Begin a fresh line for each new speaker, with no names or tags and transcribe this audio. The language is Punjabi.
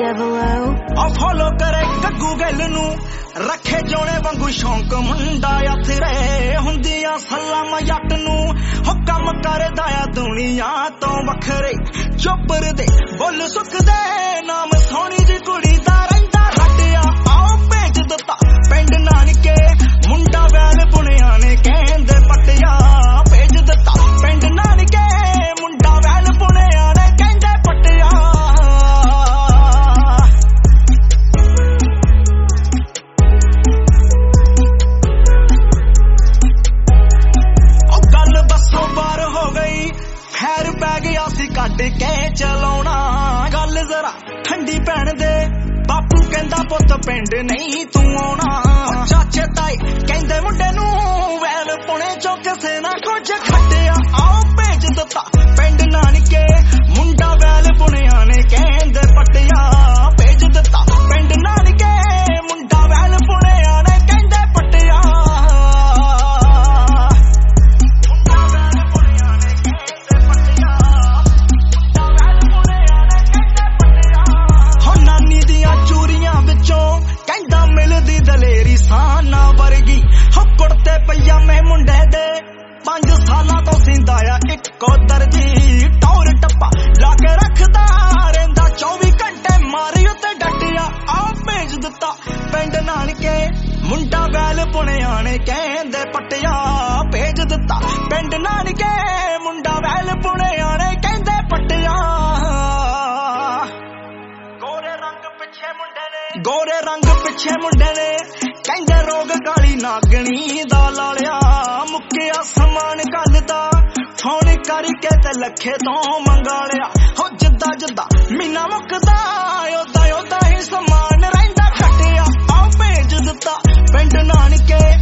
ਆ ਫੋਲੋ ਕਰੇ ਗੱਗੂ ਗਿੱਲ ਨੂੰ ਰੱਖੇ ਜੋਣੇ ਵਾਂਗੂ ਸ਼ੌਂਕ ਮੁੰਡਾ ਅਥਰੇ ਹੁੰਦੀਆਂ ਸਲਾਮਾਂ ਜੱਟ ਨੂੰ ਹੋ ਕੰਮ ਕਰਦਾ ਆ ਦੁਨੀਆ ਤੋਂ ਵੱਖਰੇ ਚੋਪਰ ਦੇ ਬੁੱਲ ਸੁੱਕਦੇ ਨਾਮ ਸੋਹਣੀ ਜੀ ਕੁੜੀ ਦਾ ਰਹਿੰਦਾ ਰੱਟਿਆ ਆਓ ਭੇਜ ਦਿੱਤਾ ਪਿੰਡ ਨਾਨਕੇ ਮੁੰਡਾ ਵੈਲ ਪੁਣਿਆ ਨੇ ਕਹਿੰਦੇ ਪਟਿਆ ਭੇਜ ਦਿੱਤਾ ਪਿੰਡ ਨਾਨਕੇ ਮੁੰਡਾ ਵੈਲ ਪੁਣਿਆ ਨੇ ਕਹਿੰਦੇ ਪਟਿਆ ਖੈਰ ਪੈ ਗਿਆ ਸੀ ਕੱਢ ਕੇ ਚਲਾਉਣਾ ਗੱਲ ਜ਼ਰਾ ਠੰਡੀ ਪੈਣ ਦੇ ਬਾਪੂ ਕਹਿੰਦਾ ਪੁੱਤ ਪਿੰਡ ਨਹੀਂ ਤੂੰ ਆਉਣਾ ਚਾਚੇ ਤਾਏ ਕਹਿੰਦੇ ਮੁੰਡੇ ਨੂੰ ਵੈਲ ਪੁਣੇ ਚੋਂ ਕਿਸੇ ਨਾ ਕੁਝ ਖੱਟਿਆ ਆਓ ਭੇਜ ਦਿੱਤਾ ਪਿੰਡ ਨਾਨਕੇ ਮੁੰਡਾ ਵੈਲ ਪੁਣਿਆ ਨੇ ਕਹਿੰਦੇ ਪਟਿਆ ਭੇਜ ਦਿੱਤਾ ਪਿੰਡ ਨਾਨਕੇ ਮੁੰਡਾ ਵੈਲ ਪੁਣਿਆ ਨੇ ਕਹਿੰਦੇ ਪਟਿਆ ਕਹਿੰਦਾ ਮਿਲਦੀ ਦਲੇਰੀ ਸਾਨਾ ਵਰਗੀ ਹੋ ਕੁੜਤੇ ਪਜਾਮੇ ਮੁੰਡੇ ਦੇ 5 ਸਾਲਾਂ ਤੋਂ ਸਿੰਦਾ ਆ ਇੱਕੋ ਦਰਜੀ ਟੌਰ ਟੱਪਾ ਲਾ ਕੇ ਰੱਖਦਾ ਰਹਿੰਦਾ 24 ਘੰਟੇ ਮਾਰੀ ਉੱਤੇ ਡੱਟਿਆ ਆ ਭੇਜ ਦਿੱਤਾ ਪਿੰਡ ਨਾਨਕੇ ਮੁੰਡਾ ਵੈਲ ਪੁਣਿਆ ਨੇ ਕਹਿੰਦੇ ਪਟਿਆ ਭੇਜ ਦਿੱਤਾ ਪਿੰਡ ਨਾਨਕੇ ਮੁੰਡਾ ਵੈਲ ਪੁਣਿਆ ਨੇ ਕਹਿੰਦੇ ਪਟਿਆ ਗੋਰੇ ਰੰਗ ਪਿੱਛੇ ਮੁੰਡੇ ਨੇ ਕਹਿੰਦੇ ਰੋਗ ਕਾਲੀ ਨਾਗਣੀ ਦਾ ਲਾਲਿਆ ਮੁੱਕਿਆ ਸਮਾਨ ਗੱਲ ਦਾ ਫੋਨ ਕਰਕੇ ਤੇ ਲੱਖੇ ਤੋਂ ਮੰਗਾ ਲਿਆ ਹੋ ਜਿੱਦਾਂ ਜਿੱਦਾਂ ਮਹੀਨਾ ਮੁੱਕਦਾ ਓਦਾਂ ਓਦਾਂ ਹੀ ਸਮਾਨ ਰਹਿੰਦਾ ਖੱਟਿਆ ਆ ਭੇਜ ਦਿੱਤਾ ਪਿੰਡ ਨਾਨਕੇ